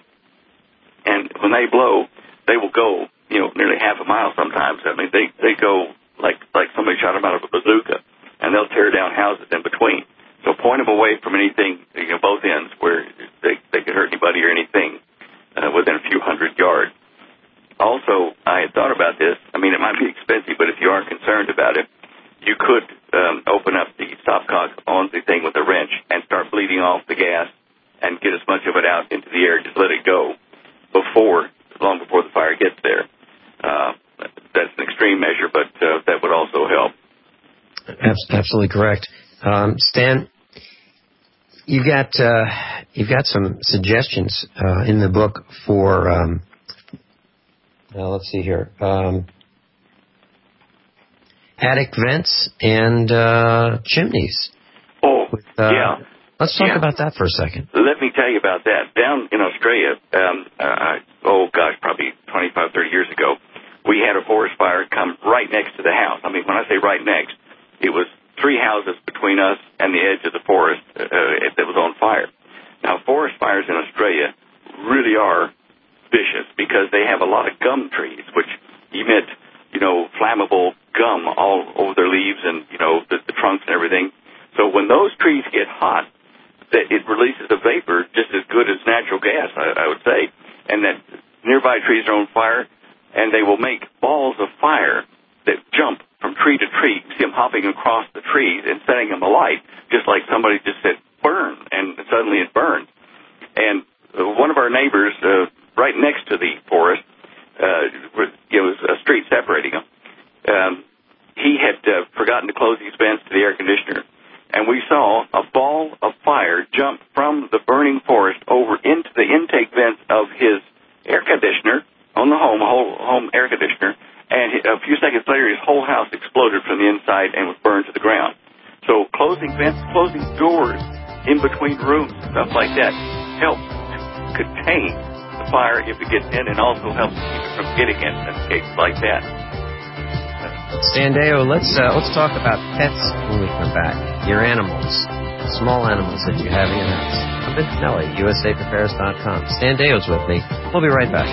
And when they blow, they will go, you know, nearly half a mile sometimes. I mean, they, they go like like somebody shot them out of a bazooka, and they'll tear down houses in between. So point them away from anything, you know, both ends, where they, they could hurt anybody or anything uh, within a few hundred yards. Also, I had thought about this. I mean, it might be expensive, but if you are concerned about it, you could um, open up the stopcock on the thing with a wrench and start bleeding off the gas and get as much of it out into the air. Just let it go before, long before the fire gets there. Uh, that's an extreme measure, but uh, that would also help. Absolutely correct. Um, Stan, you've got uh, you've got some suggestions uh, in the book for. Um, uh, let's see here. Um, attic vents and uh, chimneys. Oh, with, uh, yeah. Let's talk yeah. about that for a second. Let me tell you about that. Down in Australia, um, uh, oh gosh, probably twenty-five, thirty years ago, we had a forest fire come right next to the house. I mean, when I say right next, it was three houses between us and the edge of the forest uh, that was on fire. Now, forest fires in Australia really are vicious, because they have a lot of gum trees, which emit, you know, flammable gum all over their leaves and, you know, the, the trunks and everything. their own fire, and they will make balls of fire that jump from tree to tree. You see them hopping across the trees and setting them alight, just like somebody just said, burn, and suddenly it burns. And uh, one of our neighbors uh, right next to the forest, uh, it was a street separating them, um, he had uh, forgotten to close his vents to the air conditioner. And we saw a ball of fire jump from the burning forest over into the intake vents of his air conditioner on the home, whole home air conditioner. And a few seconds later, his whole house exploded from the inside and was burned to the ground. So closing vents, closing doors in between rooms, stuff like that, helps to contain the fire if it gets in, and also helps keep it from getting in in cases like that. Stan Deyo, let's uh, let's talk about pets when we come back. Your animals, small animals that you have in your house. I'm Vince Nelly, U S A Prepares dot com. Stan Deyo's with me. We'll be right back.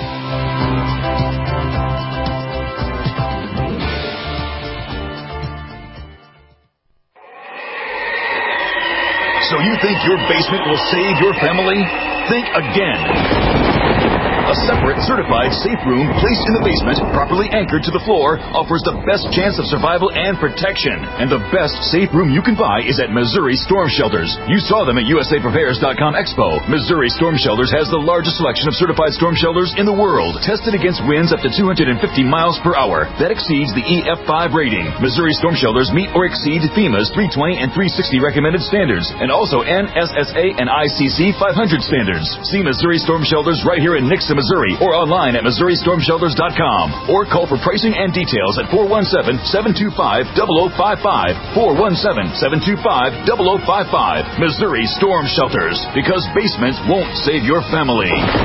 So you think your basement will save your family? Think again. A separate, certified safe room placed in the basement, properly anchored to the floor, offers the best chance of survival and protection. And the best safe room you can buy is at Missouri Storm Shelters. You saw them at U S A Prepares dot com Expo. Missouri Storm Shelters has the largest selection of certified storm shelters in the world, tested against winds up to two hundred fifty miles per hour. That exceeds the E F five rating. Missouri Storm Shelters meet or exceed FEMA's three twenty and three sixty recommended standards, and also N S S A and I C C five hundred standards. See Missouri Storm Shelters right here in Nixon, Missouri, or online at Missouri Storm Shelters dot com, or call for pricing and details at four one seven, seven two five, zero zero five five, four one seven, seven two five, zero zero five five. Missouri Storm Shelters, because basements won't save your family.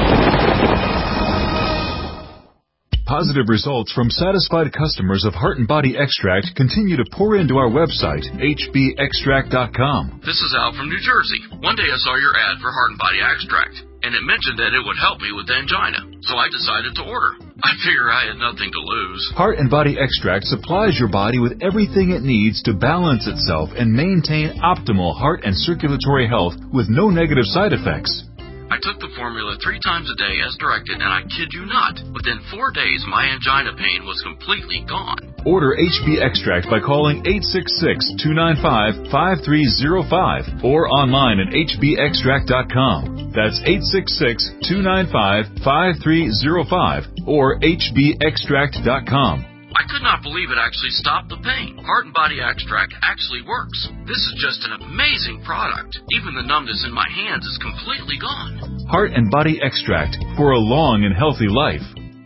Positive results from satisfied customers of Heart and Body Extract continue to pour into our website, H B extract dot com. This is Al from New Jersey. One day I saw your ad for Heart and Body Extract, and it mentioned that it would help me with angina, so I decided to order. I figure I had nothing to lose. Heart and Body Extract supplies your body with everything it needs to balance itself and maintain optimal heart and circulatory health with no negative side effects. I took the formula three times a day as directed, and I kid you not, within four days my angina pain was completely gone. Order H B Extract by calling eight six six, two nine five, five three zero five or online at H B extract dot com. That's eight six six, two nine five, five three zero five or H B extract dot com. I could not believe it actually stopped the pain. Heart and Body Extract actually works. This is just an amazing product. Even the numbness in my hands is completely gone. Heart and Body Extract for a long and healthy life.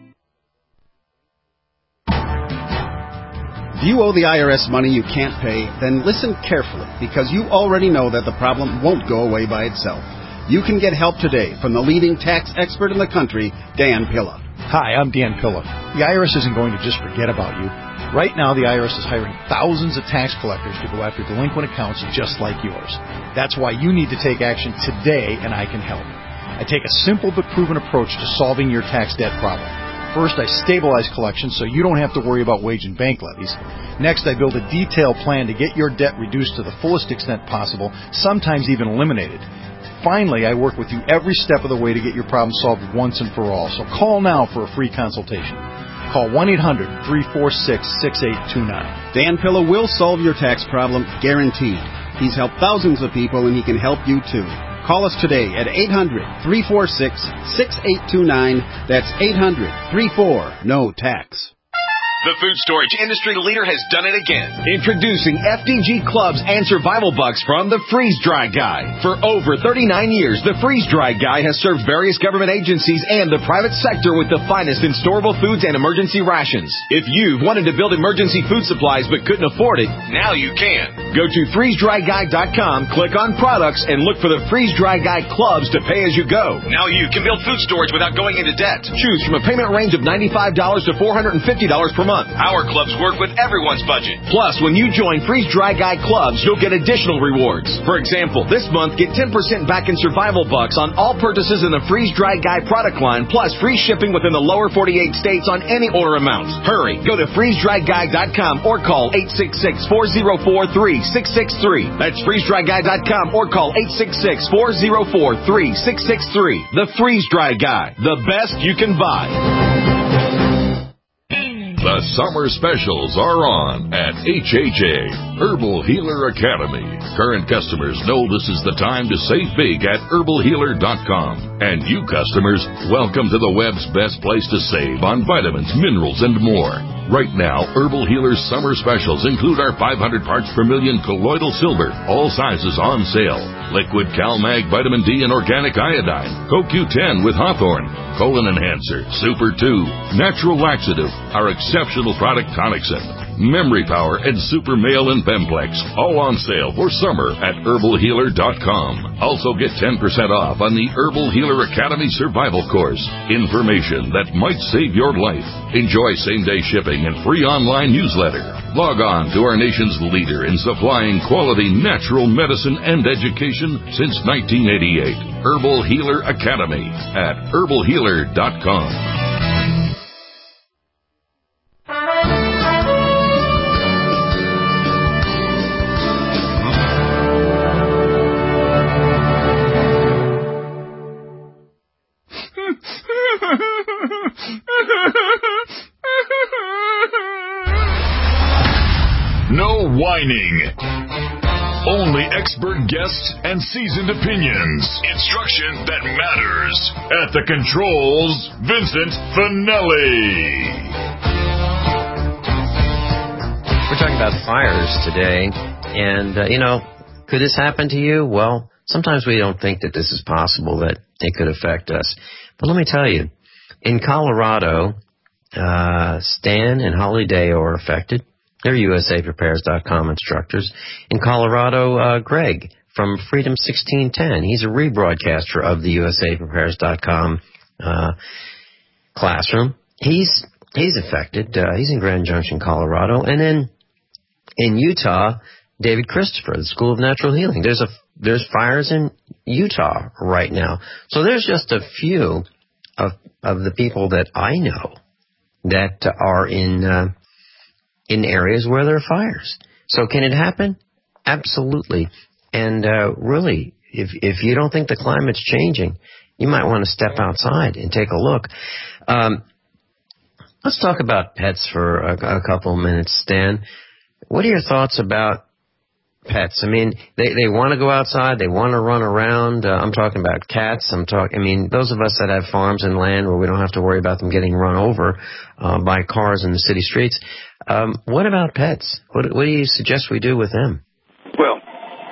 If you owe the I R S money you can't pay, then listen carefully, because you already know that the problem won't go away by itself. You can get help today from the leading tax expert in the country, Dan Pilla. Hi, I'm Dan Pilla. The I R S isn't going to just forget about you. Right now, the I R S is hiring thousands of tax collectors to go after delinquent accounts just like yours. That's why you need to take action today, and I can help. I take a simple but proven approach to solving your tax debt problem. First, I stabilize collections so you don't have to worry about wage and bank levies. Next, I build a detailed plan to get your debt reduced to the fullest extent possible, sometimes even eliminated. Finally, I work with you every step of the way to get your problem solved once and for all. So call now for a free consultation. Call one eight hundred, three four six, six eight two nine. Dan Pilla will solve your tax problem, guaranteed. He's helped thousands of people, and he can help you too. Call us today at eight hundred, three four six, six eight two nine. That's eight hundred, three four, N O tax. The food storage industry leader has done it again. Introducing F D G Clubs and Survival Bucks from the Freeze Dry Guy. For over thirty-nine years, the Freeze Dry Guy has served various government agencies and the private sector with the finest in storable foods and emergency rations. If you've wanted to build emergency food supplies but couldn't afford it, now you can. Go to freeze dry guy dot com, click on products, and look for the Freeze Dry Guy Clubs to pay as you go. Now you can build food storage without going into debt. Choose from a payment range of ninety-five dollars to four hundred fifty dollars per month. Our clubs work with everyone's budget. Plus, when you join Freeze Dry Guy Clubs, you'll get additional rewards. For example, this month, get ten percent back in Survival Bucks on all purchases in the Freeze Dry Guy product line, plus free shipping within the lower forty-eight states on any order amount. Hurry, go to freeze dry guy dot com or call eight six six, four zero four, three three six six three. That's freeze dry guy dot com or call eight six six, four oh four, three six six three. The Freeze Dry Guy, the best you can buy. The summer specials are on at H H A, Herbal Healer Academy. Current customers know this is the time to save big at herbal healer dot com. And you customers, welcome to the web's best place to save on vitamins, minerals, and more. Right now, Herbal Healer's summer specials include our five hundred parts per million colloidal silver, all sizes on sale. Liquid CalMag Vitamin D and Organic Iodine, Co Q ten with Hawthorne, Colon Enhancer, Super two, Natural Laxative, our exceptional product Tonicsyn, Memory Power, and Super Male and Bemplex, all on sale for summer at herbal healer dot com. Also get ten percent off on the Herbal Healer Academy Survival Course. Information that might save your life. Enjoy same-day shipping and free online newsletter. Log on to our nation's leader in supplying quality natural medicine and education since nineteen eighty-eight. Herbal Healer Academy at herbal healer dot com. No whining. Only expert guests and seasoned opinions. Instruction that matters. At the controls, Vincent Finelli. We're talking about fires today. And, uh, you know, could this happen to you? Well, sometimes we don't think that this is possible, that it could affect us. But let me tell you, in Colorado, uh, Stan and Holly Day are affected. They're U S A Prepares dot com instructors. In Colorado, uh, Greg from Freedom sixteen ten. He's a rebroadcaster of the U S A Prepares dot com uh, classroom. He's he's affected. Uh, he's in Grand Junction, Colorado. And then in Utah, David Christopher, the School of Natural Healing. There's a there's fires in Utah right now. So there's just a few of of the people that I know that are in uh, in areas where there are fires. So can it happen? Absolutely. And uh, really, if if you don't think the climate's changing, you might want to step outside and take a look. Um, let's talk about pets for a, a couple of minutes, Stan. What are your thoughts about pets? I mean, they they want to go outside, they want to run around. Uh, I'm talking about cats. I'm talking. I mean, those of us that have farms and land where we don't have to worry about them getting run over uh, by cars in the city streets. Um, what about pets? What, what do you suggest we do with them? Well,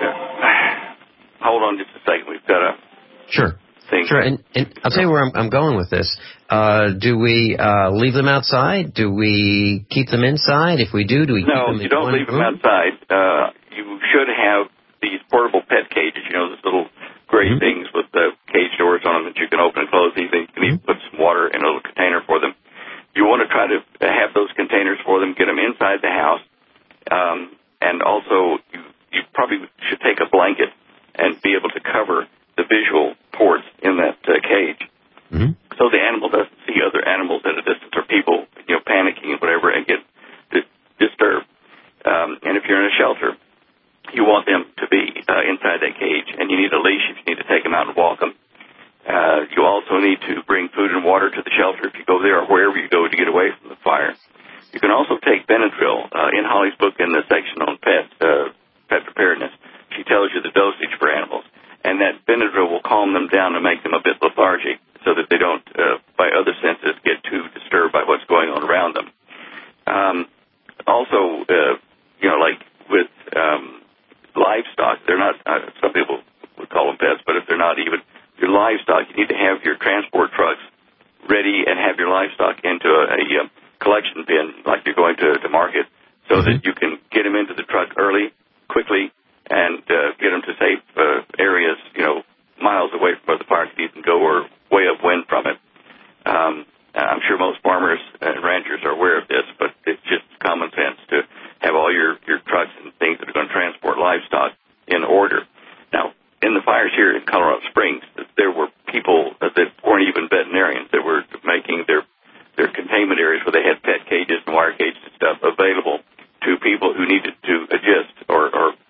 uh, hold on just a second. We've got a sure, thing. sure. And, and I'll tell you where I'm, I'm going with this. Uh, do we uh, leave them outside? Do we keep them inside? If we do, do we? No, keep them you in don't one leave them room? outside. Uh, you should have these portable pet cages. You know, those little gray mm-hmm. things with the cage doors on them that you can open and close. You can even mm-hmm. put some water in a little container for them. You want to try to have those containers for them, get them inside the house, um, and also you, you probably should take a blanket and be able to cover the visual ports in that uh, cage, mm-hmm. so the animal doesn't see other animals at a distance or people, you know, panicking and whatever and get di- disturbed. Um, and if you're in a shelter, you want them to be uh, inside that cage, and you need a leash if you need to take them out and walk them. Uh, you also need to bring food and water to the shelter if you go there or wherever you go to get away from the fire. You can also take Benadryl. Uh, in Holly's book in the section on pet, uh, pet preparedness, she tells you the dosage for animals. And that Benadryl will calm them down and make them a bit lethargic so that they don't, uh, by other senses, get too disturbed by what's going on around them. Um, also, uh, you know, like with um, livestock, they're not, uh, some people would call them pets, but if they're not even, your livestock, you need to have your transport trucks ready and have your livestock into a, a, a collection bin like you're going to, to market so mm-hmm. that you can get them into the truck early, quickly, and uh, get them to safe uh, areas, you know, miles away from where the fire could even go or way upwind from it. Um, I'm sure most farmers and ranchers are aware of this, but it's just common sense to have all your, your trucks and things that are going to transport livestock in order. Now, in the fires here in Colorado Springs, there were people that weren't even veterinarians that were making their their containment areas where they had pet cages and wire cages and stuff available to people who needed to adjust or, or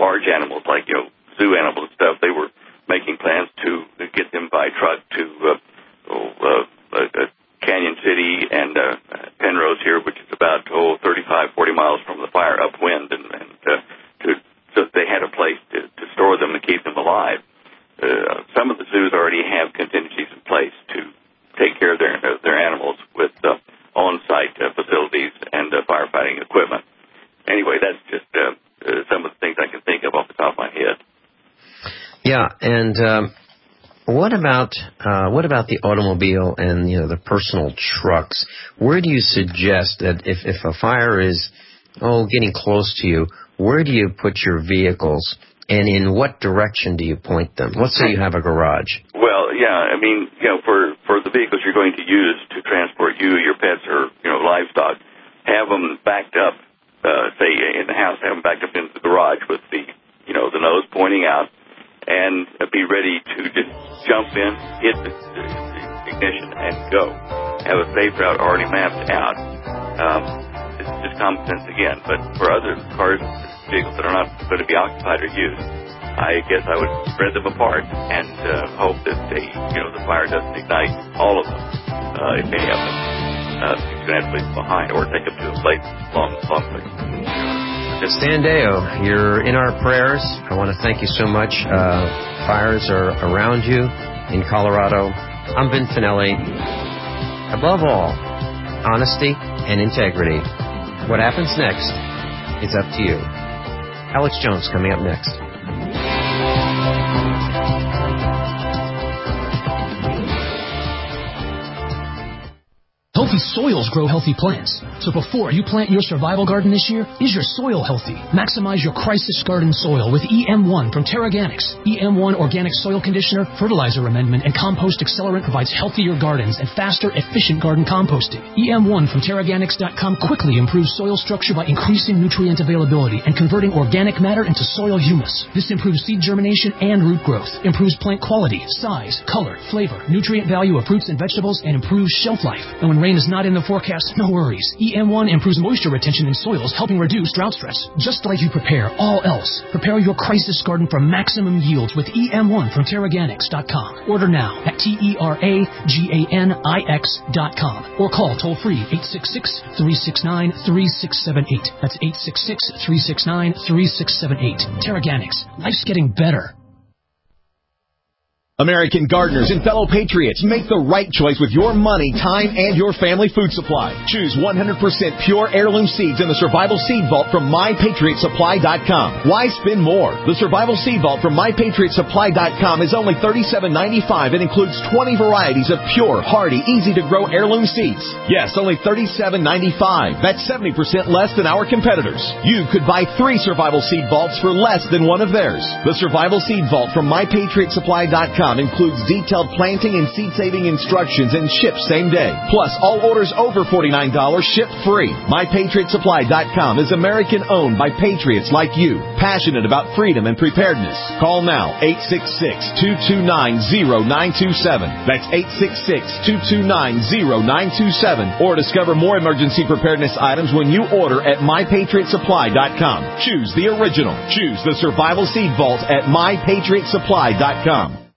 large animals like, you know, zoo animals and stuff, they were making plans to get them by truck to uh, oh, uh, uh, Canyon City and uh, Penrose here, which is about oh, thirty-five, forty miles from the fire upwind, and, and uh, to, so they had a place to, to store them and keep them alive. Uh, some of the zoos already have contingencies in place to take care of their uh, their animals with uh, on-site uh, facilities and uh, firefighting equipment. Anyway, that's just uh, uh, some of the things I can think of off the top of my head. Yeah, and um, what about uh, what about the automobile and, you know, the personal trucks? Where do you suggest that if, if a fire is oh getting close to you, where do you put your vehicles, and in what direction do you point them? Let's say you have a garage. Well, yeah, I mean, you know, for for the vehicles you're going to use to transport you, your pets, or, you know, livestock, have them backed up. Uh, say in the house, have them backed up into the garage with the, you know, the nose pointing out, and be ready to just jump in, hit the, the, the ignition, and go. Have a safe route already mapped out. Um, it's just common sense again. But for other cars, vehicles that are not going to be occupied or used, I guess I would spread them apart and uh, hope that they, you know, the fire doesn't ignite all of them, uh, if any of them. Uh, you can have to leave them behind or take them to a place long, long place. Stan Deyo, you're in our prayers. I want to thank you so much. Uh, fires are around you in Colorado. I'm Vin Finelli. Above all, honesty and integrity. What happens next is up to you. Alex Jones coming up next. Healthy soils grow healthy plants. So before you plant your survival garden this year, is your soil healthy? Maximize your crisis garden soil with E M one from Terraganics. E M one Organic Soil Conditioner, Fertilizer Amendment, and Compost Accelerant provides healthier gardens and faster, efficient garden composting. E M one from Terraganics dot com quickly improves soil structure by increasing nutrient availability and converting organic matter into soil humus. This improves seed germination and root growth, improves plant quality, size, color, flavor, nutrient value of fruits and vegetables, and improves shelf life. And when rain is not in the forecast, no worries. E M one improves moisture retention in soils, helping reduce drought stress. Just like you prepare all else, prepare your crisis garden for maximum yields with E M one from Terraganics dot com. Order now at T E R A G A N I X dot com or call toll-free eight six six, three six nine, three six seven eight. That's eight six six, three six nine, three six seven eight. Terraganics. Life's getting better. American gardeners and fellow patriots, make the right choice with your money, time, and your family food supply. Choose one hundred percent pure heirloom seeds in the Survival Seed Vault from my patriot supply dot com. Why spend more? The Survival Seed Vault from my patriot supply dot com is only thirty-seven ninety-five and includes twenty varieties of pure, hardy, easy-to-grow heirloom seeds. Yes, only thirty-seven ninety-five. That's seventy percent less than our competitors. You could buy three Survival Seed Vaults for less than one of theirs. The Survival Seed Vault from my patriot supply dot com includes detailed planting and seed-saving instructions and ships same day. Plus, all orders over forty-nine dollars ship free. my patriot supply dot com is American-owned by patriots like you, passionate about freedom and preparedness. Call now, eight six six, two two nine, zero nine two seven. That's eight six six, two two nine, zero nine two seven. Or discover more emergency preparedness items when you order at my patriot supply dot com. Choose the original. Choose the Survival Seed Vault at my patriot supply dot com.